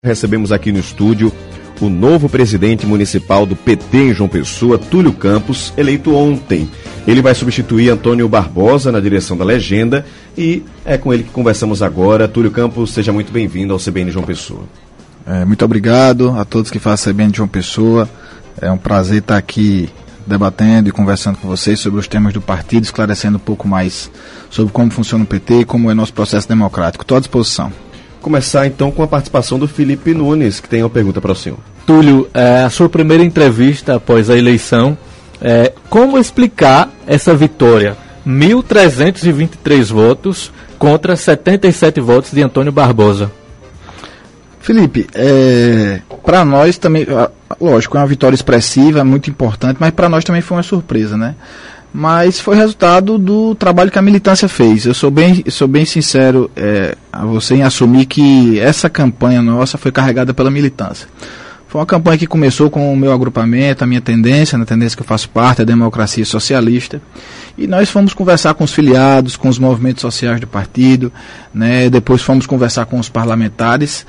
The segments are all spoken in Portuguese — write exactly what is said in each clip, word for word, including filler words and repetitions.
Recebemos aqui no estúdio o novo presidente municipal do P T em João Pessoa, Túlio Campos, eleito ontem. Ele vai substituir Antônio Barbosa na direção da legenda e é com ele que conversamos agora. Túlio Campos, seja muito bem-vindo ao C B N João Pessoa. É, muito obrigado a todos que fazem C B N João Pessoa. É um prazer estar aqui debatendo e conversando com vocês sobre os temas do partido, esclarecendo um pouco mais sobre como funciona o P T e como é nosso processo democrático. Estou à disposição. Começar então com a participação do Felipe Nunes, que tem uma pergunta para o senhor. Túlio, é, a sua primeira entrevista após a eleição, é, como explicar essa vitória? mil trezentos e vinte e três votos contra setenta e sete votos de Antônio Barbosa. Felipe, é, para nós também, lógico, é uma vitória expressiva, muito importante, mas para nós também foi uma surpresa, né? Mas foi resultado do trabalho que a militância fez. Eu sou bem, sou bem sincero é, a você em assumir que essa campanha nossa foi carregada pela militância. Foi uma campanha que começou com o meu agrupamento, a minha tendência, na tendência que eu faço parte, a democracia socialista. E nós fomos conversar com os filiados, com os movimentos sociais do partido, né? Depois fomos conversar com os parlamentares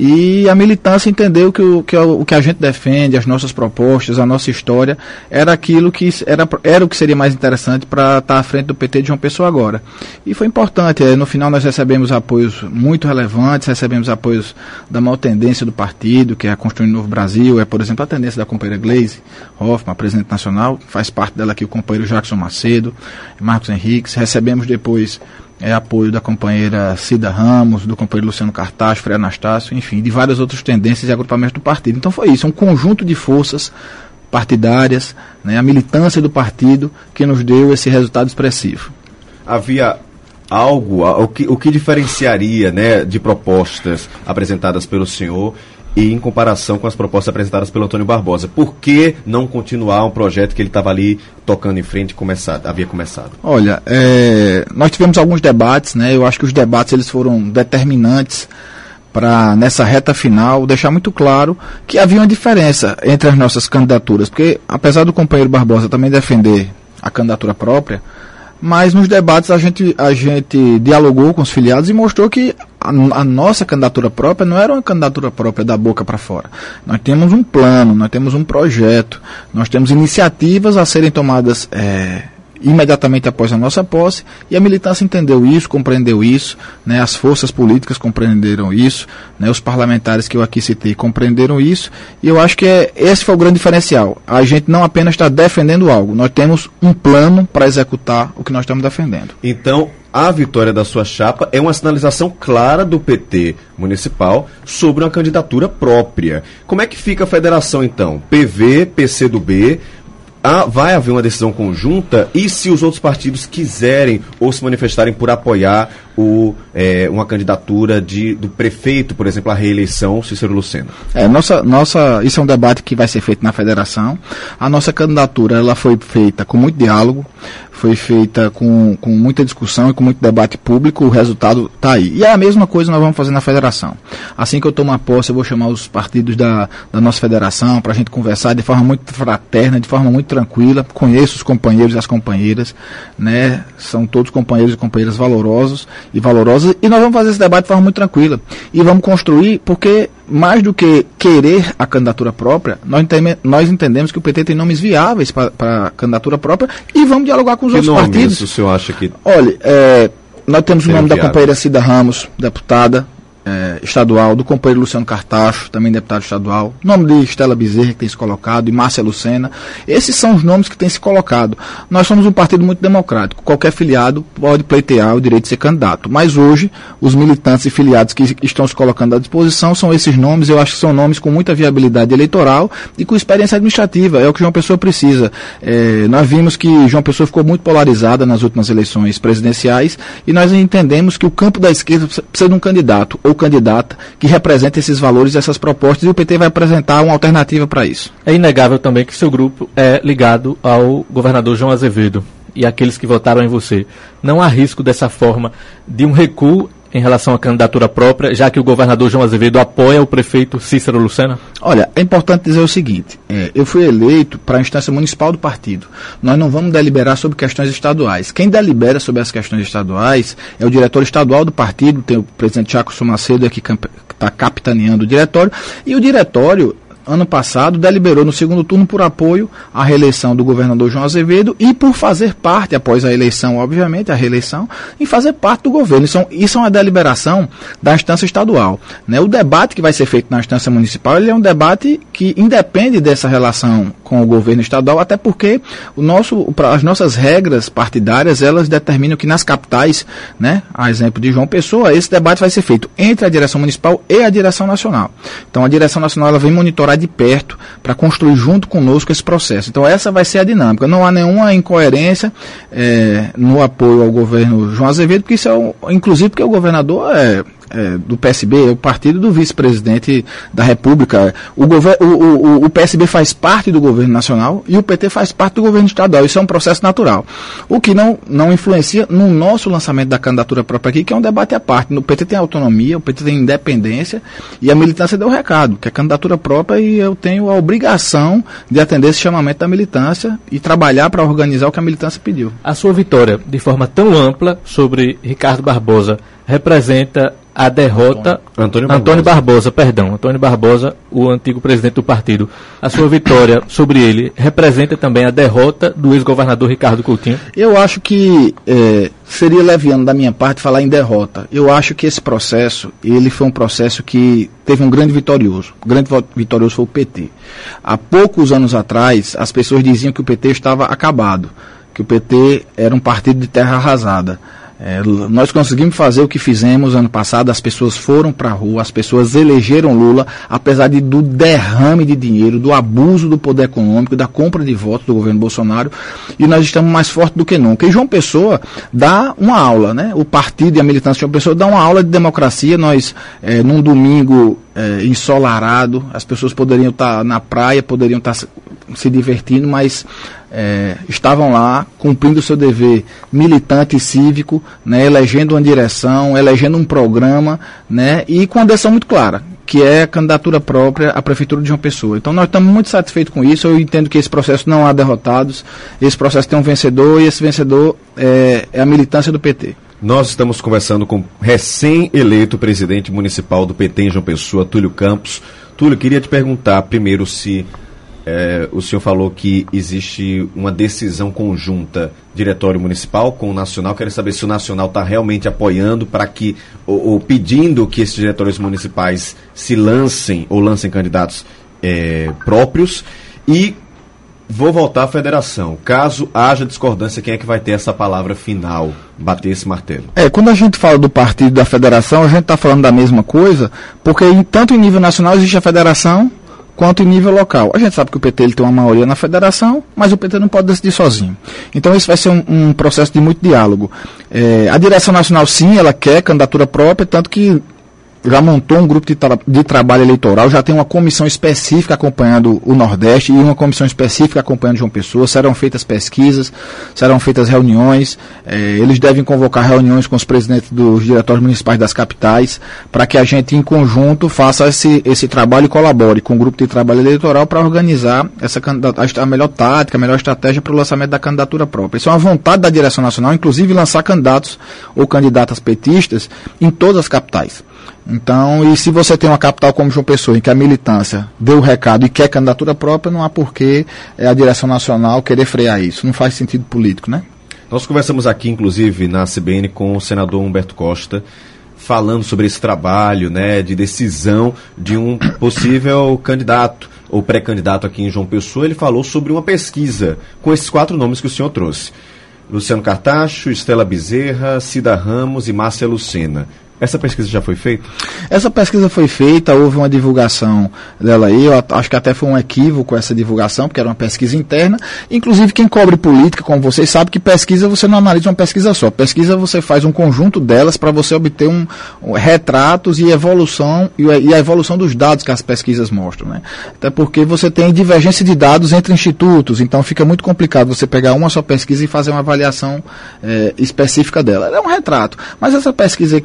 e a militância entendeu que o que, o que a gente defende, as nossas propostas, a nossa história, era aquilo que era, era o que seria mais interessante para estar à frente do P T de João Pessoa agora. E foi importante, no final nós recebemos apoios muito relevantes, recebemos apoios da maior tendência do partido, que é a Construir um Novo Brasil, é por exemplo a tendência da companheira Gleisi Hoffmann, presidente nacional, faz parte dela aqui o companheiro Jackson Macedo, Marcos Henriques, recebemos depois é, apoio da companheira Cida Ramos, do companheiro Luciano Cartacho, Frei Anastácio, enfim, de várias outras tendências e agrupamentos do partido. Então foi isso, um conjunto de forças partidárias, né, a militância do partido que nos deu esse resultado expressivo. Havia algo, o que, o que diferenciaria, né, de propostas apresentadas pelo senhor e em comparação com as propostas apresentadas pelo Antônio Barbosa? Por que não continuar um projeto que ele estava ali tocando em frente, começado, havia começado? Olha, é, nós tivemos alguns debates, né? Eu acho que os debates eles foram determinantes para, nessa reta final, deixar muito claro que havia uma diferença entre as nossas candidaturas, porque apesar do companheiro Barbosa também defender a candidatura própria, mas nos debates a gente, a gente dialogou com os filiados e mostrou que a, a nossa candidatura própria não era uma candidatura própria da boca para fora. Nós temos um plano, nós temos um projeto, nós temos iniciativas a serem tomadas é, imediatamente após a nossa posse, e a militância entendeu isso, compreendeu isso, né, as forças políticas compreenderam isso, né, os parlamentares que eu aqui citei compreenderam isso, e eu acho que é, esse foi o grande diferencial. A gente não apenas está defendendo algo, nós temos um plano para executar o que nós estamos defendendo. Então, a vitória da sua chapa é uma sinalização clara do P T municipal sobre uma candidatura própria. Como é que fica a federação, então? P V, P C do B... Ah, vai haver uma decisão conjunta? E se os outros partidos quiserem ou se manifestarem por apoiar o, é, uma candidatura de, do prefeito, por exemplo, à reeleição, Cícero Lucena? É, nossa, nossa, isso é um debate que vai ser feito na federação. A nossa candidatura ela foi feita com muito diálogo, foi feita com, com muita discussão e com muito debate público. O resultado está aí. E é a mesma coisa que nós vamos fazer na federação. Assim que eu tomar posse, eu vou chamar os partidos da, da nossa federação para a gente conversar de forma muito fraterna, de forma muito tranquila. Conheço os companheiros e as companheiras, né? São todos companheiros e companheiras valorosos e valorosas, e nós vamos fazer esse debate de forma muito tranquila. E vamos construir, porque mais do que querer a candidatura própria, nós, entendemos, nós entendemos que o P T tem nomes viáveis para a candidatura própria e vamos dialogar com os que outros nome partidos. Isso, o senhor acha que... Olha, é, nós temos o nome viável. da companheira Cida Ramos, deputada é, estadual, do companheiro Luciano Cartacho, também deputado estadual, nome de Estela Bezerra, que tem se colocado, e Márcia Lucena. Esses são os nomes que têm se colocado. Nós somos um partido muito democrático. Qualquer filiado pode pleitear o direito de ser candidato. Mas hoje, os militantes e filiados que estão se colocando à disposição são esses nomes. Eu acho que são nomes com muita viabilidade eleitoral e com experiência administrativa. É o que João Pessoa precisa. É, nós vimos que João Pessoa ficou muito polarizada nas últimas eleições presidenciais e nós entendemos que o campo da esquerda precisa de um candidato ou candidata que representa esses valores e essas propostas, e o P T vai apresentar uma alternativa para isso. É inegável também que seu grupo é ligado ao governador João Azevedo e aqueles que votaram em você. Não há risco dessa forma de um recuo em relação à candidatura própria, já que o governador João Azevedo apoia o prefeito Cícero Lucena? Olha, é importante dizer o seguinte, é, eu fui eleito para a instância municipal do partido. Nós não vamos deliberar sobre questões estaduais. Quem delibera sobre as questões estaduais é o diretor estadual do partido, tem o presidente Jackson Macedo aqui que está capitaneando o diretório, e o diretório, ano passado, deliberou no segundo turno por apoio à reeleição do governador João Azevedo e por fazer parte, após a eleição, obviamente, a reeleição, em fazer parte do governo. Isso, isso é uma deliberação da instância estadual, né? O debate que vai ser feito na instância municipal, ele é um debate que independe dessa relação com o governo estadual, até porque o nosso, as nossas regras partidárias, elas determinam que nas capitais, né, a exemplo de João Pessoa, esse debate vai ser feito entre a direção municipal e a direção nacional. Então, a direção nacional ela vem monitorar de perto para construir junto conosco esse processo. Então essa vai ser a dinâmica. Não há nenhuma incoerência é, no apoio ao governo João Azevedo, porque isso é, o, inclusive porque o governador é, é do P S B, é o partido do vice-presidente da República. O, gover, o, o, o P S B faz parte do governo nacional e o P T faz parte do governo estadual. Isso é um processo natural. O que não, não influencia no nosso lançamento da candidatura própria aqui, que é um debate à parte. O P T tem autonomia, o P T tem independência e a militância deu o recado, que é candidatura própria, e eu tenho a obrigação de atender esse chamamento da militância e trabalhar para organizar o que a militância pediu. A sua vitória, de forma tão ampla, sobre Ricardo Barbosa, representa a derrota... Antônio Barbosa. Antônio Barbosa, perdão. Antônio Barbosa, o antigo presidente do partido. A sua vitória sobre ele representa também a derrota do ex-governador Ricardo Coutinho? Eu acho que é, seria leviano da minha parte falar em derrota. Eu acho que esse processo, ele foi um processo que teve um grande vitorioso. O grande vitorioso foi o P T. Há poucos anos atrás, as pessoas diziam que o P T estava acabado, que o P T era um partido de terra arrasada. É, nós conseguimos fazer o que fizemos ano passado, as pessoas foram para a rua, as pessoas elegeram Lula, apesar de, do derrame de dinheiro, do abuso do poder econômico, da compra de votos do governo Bolsonaro, e nós estamos mais fortes do que nunca. E João Pessoa dá uma aula, né? O partido e a militância de João Pessoa dá uma aula de democracia. Nós, é, num domingo é, ensolarado, as pessoas poderiam estar na praia, poderiam estar se, se divertindo, mas... É, estavam lá cumprindo o seu dever militante e cívico, né, elegendo uma direção, elegendo um programa, né, e com uma decisão muito clara, que é a candidatura própria à Prefeitura de João Pessoa. Então nós estamos muito satisfeitos com isso. Eu entendo que esse processo não há derrotados, esse processo tem um vencedor, e esse vencedor é, é a militância do P T. Nós estamos conversando com o recém-eleito presidente municipal do P T em João Pessoa, Túlio Campos. Túlio, queria te perguntar primeiro se É, o senhor falou que existe uma decisão conjunta, diretório municipal com o nacional. Quero saber se o nacional está realmente apoiando para que, ou, ou pedindo que esses diretórios municipais se lancem ou lancem candidatos é, próprios. E vou voltar à federação. Caso haja discordância, quem é que vai ter essa palavra final, bater esse martelo? É, quando a gente fala do partido da federação, a gente está falando da mesma coisa, porque em, tanto em nível nacional existe a federação, quanto em nível local. A gente sabe que o P T ele tem uma maioria na federação, mas o P T não pode decidir sozinho. Então isso vai ser um, um processo de muito diálogo. É, a direção nacional, sim, ela quer candidatura própria, tanto que já montou um grupo de, tra de trabalho eleitoral, já tem uma comissão específica acompanhando o Nordeste e uma comissão específica acompanhando João Pessoa. Serão feitas pesquisas, serão feitas reuniões, eh, eles devem convocar reuniões com os presidentes dos diretórios municipais das capitais, para que a gente em conjunto faça esse, esse trabalho e colabore com o grupo de trabalho eleitoral para organizar essa a melhor tática, a melhor estratégia para o lançamento da candidatura própria. Isso é uma vontade da direção nacional, inclusive lançar candidatos ou candidatas petistas em todas as capitais. Então, e se você tem uma capital como João Pessoa, em que a militância deu o recado e quer candidatura própria, não há porquê é, a direção nacional querer frear isso. Não faz sentido político, né? Nós conversamos aqui, inclusive, na C B N com o senador Humberto Costa, falando sobre esse trabalho, né, de decisão de um possível candidato ou pré-candidato aqui em João Pessoa. Ele falou sobre uma pesquisa com esses quatro nomes que o senhor trouxe: Luciano Cartacho, Estela Bezerra, Cida Ramos e Márcia Lucena. Essa pesquisa já foi feita? Essa pesquisa foi feita, houve uma divulgação dela aí, eu acho que até foi um equívoco essa divulgação, porque era uma pesquisa interna. Inclusive, quem cobre política, como vocês sabem, que pesquisa você não analisa uma pesquisa só. Pesquisa você faz um conjunto delas para você obter um, um, retratos e evolução, e, e a evolução dos dados que as pesquisas mostram, né? Até porque você tem divergência de dados entre institutos, então fica muito complicado você pegar uma só pesquisa e fazer uma avaliação é, específica dela. Ela é um retrato, mas essa pesquisa aí que você cita,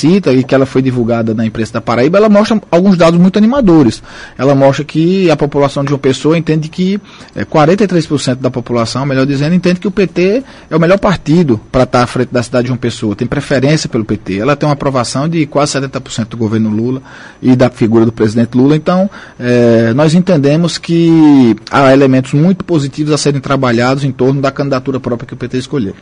cita e que ela foi divulgada na imprensa da Paraíba, ela mostra alguns dados muito animadores. Ela mostra que a população de João Pessoa entende que é, quarenta e três por cento da população, melhor dizendo, entende que o P T é o melhor partido para estar à frente da cidade de João Pessoa, tem preferência pelo P T. Ela tem uma aprovação de quase setenta por cento do governo Lula e da figura do presidente Lula. Então, é, nós entendemos que há elementos muito positivos a serem trabalhados em torno da candidatura própria que o P T escolheu.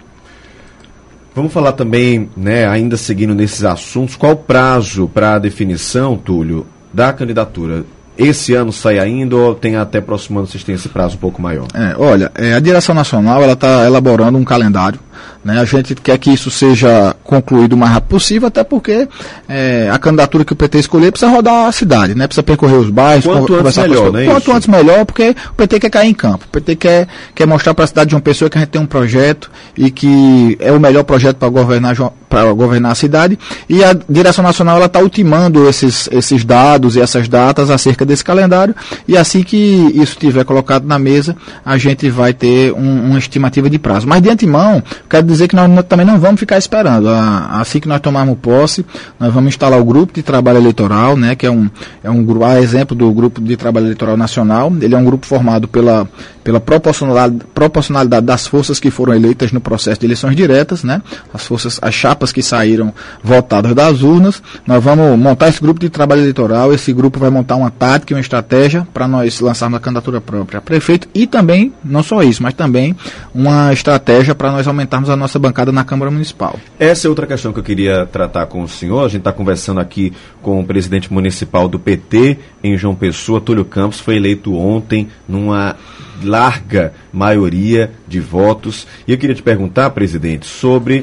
Vamos falar também, né, ainda seguindo nesses assuntos, qual o prazo para a definição, Túlio, da candidatura? Esse ano sai ainda ou tem até próximo ano vocês têm esse prazo um pouco maior? É, olha, é, a direção nacional ela está elaborando um calendário, né? A gente quer que isso seja concluído o mais rápido possível, até porque é, a candidatura que o P T escolher precisa rodar a cidade, né? Precisa percorrer os bairros, quanto antes melhor, né? Quanto antes melhor, porque o P T quer cair em campo. O P T quer, quer mostrar para a cidade de João Pessoa que a gente tem um projeto e que é o melhor projeto para governar, para governar a cidade. E a direção nacional está ultimando esses, esses dados e essas datas acerca desse calendário, e assim que isso estiver colocado na mesa, a gente vai ter um, uma estimativa de prazo. Mas de antemão, quero dizer que nós também não vamos ficar esperando. Assim que nós tomarmos posse, nós vamos instalar o grupo de trabalho eleitoral, né, que é um, é um grupo, a exemplo do grupo de trabalho eleitoral nacional. Ele é um grupo formado pela, pela proporcionalidade, proporcionalidade das forças que foram eleitas no processo de eleições diretas, né, as forças, as chapas que saíram votadas das urnas. Nós vamos montar esse grupo de trabalho eleitoral. Esse grupo vai montar uma tática e uma estratégia para nós lançarmos a candidatura própria a prefeito, e também, não só isso, mas também uma estratégia para nós aumentarmos a nossa bancada na Câmara Municipal. Essa é outra questão que eu queria tratar com o senhor. A gente está conversando aqui com o presidente municipal do P T em João Pessoa, Túlio Campos, foi eleito ontem numa larga maioria de votos. E eu queria te perguntar, presidente, sobre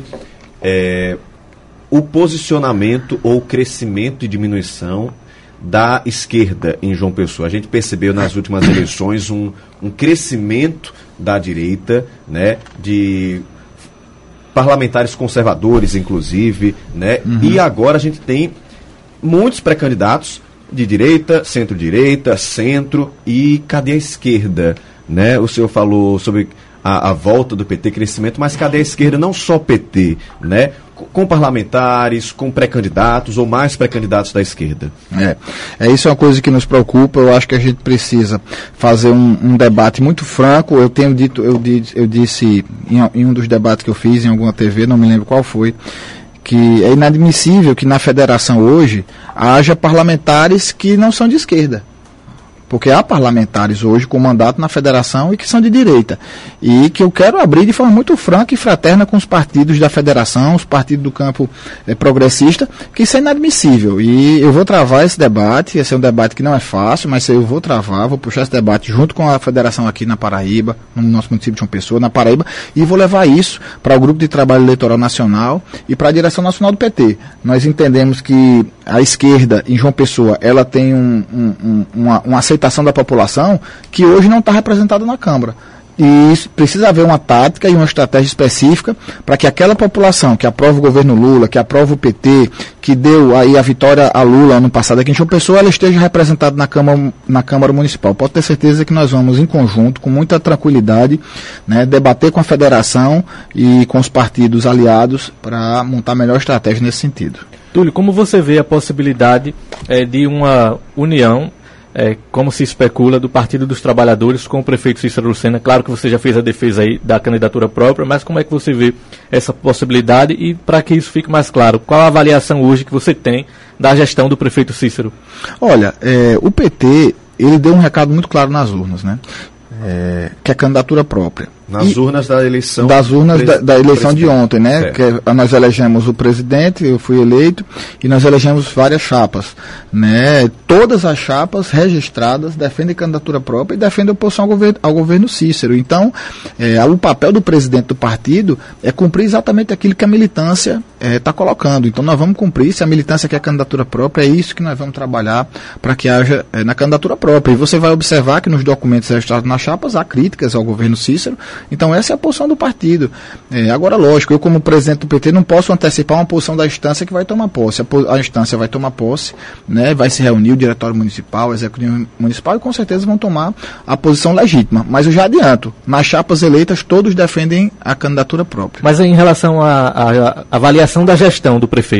é, o posicionamento ou crescimento e diminuição da esquerda em João Pessoa. A gente percebeu nas últimas eleições um, um crescimento da direita, né, de parlamentares conservadores, inclusive, né, uhum. E agora a gente tem muitos pré-candidatos de direita, centro-direita, centro, e cadê a esquerda? Né? O senhor falou sobre a, a volta do P T, crescimento, mas cadê a esquerda? Não só P T, né? Com parlamentares, com pré-candidatos ou mais pré-candidatos da esquerda. É, é, isso é uma coisa que nos preocupa. Eu acho que a gente precisa fazer um, um debate muito franco. Eu tenho dito, eu, eu disse em, em um dos debates que eu fiz em alguma T V, não me lembro qual foi, que é inadmissível que na federação hoje haja parlamentares que não são de esquerda. Porque há parlamentares hoje com mandato na federação e que são de direita. E que eu quero abrir de forma muito franca e fraterna com os partidos da federação, os partidos do campo é, progressista, que isso é inadmissível. E eu vou travar esse debate. Esse é um debate que não é fácil, mas eu vou travar, vou puxar esse debate junto com a federação aqui na Paraíba, no nosso município de João Pessoa, na Paraíba, e vou levar isso para o Grupo de Trabalho Eleitoral Nacional e para a direção nacional do P T. Nós entendemos que a esquerda em João Pessoa, ela tem um, um, um, uma, uma aceitação da população que hoje não está representada na Câmara. E isso, precisa haver uma tática e uma estratégia específica para que aquela população que aprova o governo Lula, que aprova o P T, que deu aí a vitória a Lula ano passado aqui em João Pessoa, ela esteja representada na Câmara, na Câmara Municipal. Pode ter certeza que nós vamos, em conjunto, com muita tranquilidade, né, debater com a federação e com os partidos aliados para montar a melhor estratégia nesse sentido. Túlio, como você vê a possibilidade é, de uma união, é, como se especula, do Partido dos Trabalhadores com o prefeito Cícero Lucena? Claro que você já fez a defesa aí da candidatura própria, mas como é que você vê essa possibilidade? E para que isso fique mais claro, qual a avaliação hoje que você tem da gestão do prefeito Cícero? Olha, é, o P T, ele deu um recado muito claro nas urnas, né? É, que é a candidatura própria. Nas e urnas da eleição. Das urnas da, da eleição de ontem, né? Que nós elegemos o presidente, eu fui eleito, e nós elegemos várias chapas, né? Todas as chapas registradas defendem candidatura própria e defendem oposição ao governo, ao governo Cícero. Então, é, o papel do presidente do partido é cumprir exatamente aquilo que a militância está é, colocando. Então, nós vamos cumprir. Se a militância quer candidatura própria, é isso que nós vamos trabalhar para que haja é, na candidatura própria. E você vai observar que nos documentos registrados nas chapas há críticas ao governo Cícero. Então essa é a posição do partido. É, agora, lógico, eu como presidente do P T não posso antecipar uma posição da instância que vai tomar posse. A, a instância vai tomar posse, né, vai se reunir o diretório municipal, o executivo municipal, e com certeza vão tomar a posição legítima. Mas eu já adianto, nas chapas eleitas todos defendem a candidatura própria. Mas em relação à avaliação da gestão do prefeito,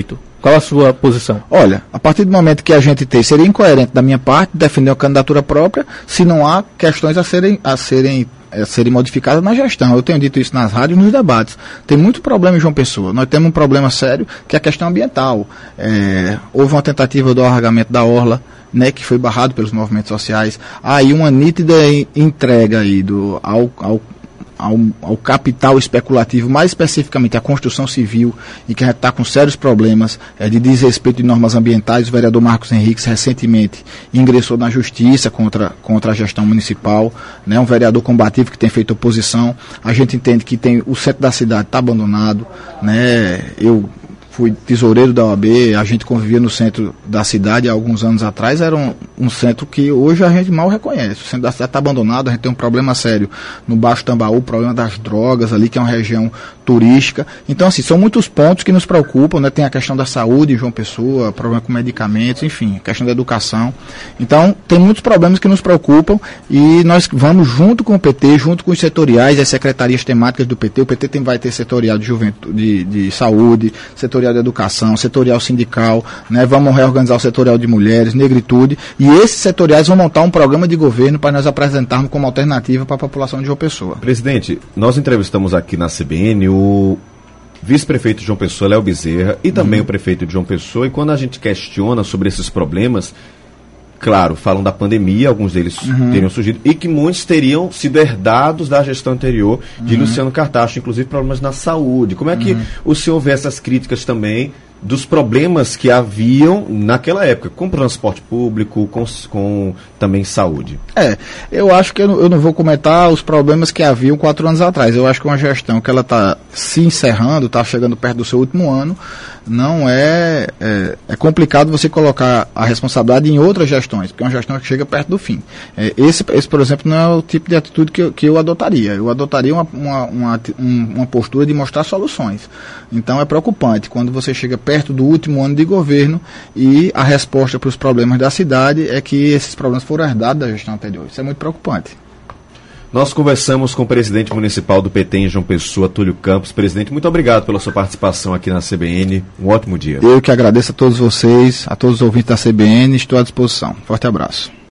Qual a sua posição? Olha, a partir do momento que a gente tem, seria incoerente da minha parte defender uma candidatura própria se não há questões a serem, a serem, a serem modificadas na gestão. Eu tenho dito isso nas rádios e nos debates. Tem muito problema em João Pessoa. Nós temos um problema sério que é a questão ambiental. É, houve uma tentativa do alargamento da orla, né, que foi barrado pelos movimentos sociais. Há aí uma nítida entrega aí do, ao, ao Ao, ao capital especulativo, mais especificamente à construção civil, e que a gente está com sérios problemas é, de desrespeito de normas ambientais. O vereador Marcos Henriques recentemente ingressou na justiça contra, contra a gestão municipal, né, um vereador combativo que tem feito oposição. A gente entende que tem, o centro da cidade está abandonado, né, eu fui tesoureiro da O A B, a gente convivia no centro da cidade há alguns anos atrás, era um, um centro que hoje a gente mal reconhece. O centro da cidade está abandonado, a gente tem um problema sério no Baixo Tambaú, o problema das drogas ali, que é uma região turística. Então, assim, são muitos pontos que nos preocupam, né? Tem a questão da saúde em João Pessoa, problema com medicamentos, enfim, a questão da educação. Então, tem muitos problemas que nos preocupam e nós vamos junto com o P T, junto com os setoriais, as secretarias temáticas do P T. O P T tem, vai ter setorial de juventude, de, de saúde, setorial de educação, setorial sindical, né? Vamos reorganizar o setorial de mulheres, negritude, e esses setoriais vão montar um programa de governo para nós apresentarmos como alternativa para a população de João Pessoa. Presidente, nós entrevistamos aqui na C B N o vice-prefeito de João Pessoa, Léo Bezerra, e também uhum. o prefeito de João Pessoa, e quando a gente questiona sobre esses problemas, claro, falam da pandemia, alguns deles uhum. teriam surgido, e que muitos teriam sido herdados da gestão anterior de uhum. Luciano Cartacho, inclusive problemas na saúde. Como é que uhum. o senhor vê essas críticas também dos problemas que haviam naquela época, com transporte público, com, com também saúde? É, eu acho que eu não, eu não vou comentar os problemas que haviam quatro anos atrás. Eu acho que uma gestão que ela está se encerrando, está chegando perto do seu último ano, não é, é, é complicado você colocar a responsabilidade em outras gestões, porque é uma gestão que chega perto do fim. É, esse, esse, por exemplo, não é o tipo de atitude que eu, que eu adotaria. Eu adotaria uma, uma, uma, uma postura de mostrar soluções. Então é preocupante quando você chega perto do último ano de governo e a resposta para os problemas da cidade é que esses problemas foram herdados da gestão anterior. Isso é muito preocupante. Nós conversamos com o presidente municipal do P T em João Pessoa, Túlio Campos. Presidente, muito obrigado pela sua participação aqui na C B N. Um ótimo dia. Eu que agradeço a todos vocês, a todos os ouvintes da C B N. Estou à disposição. Forte abraço.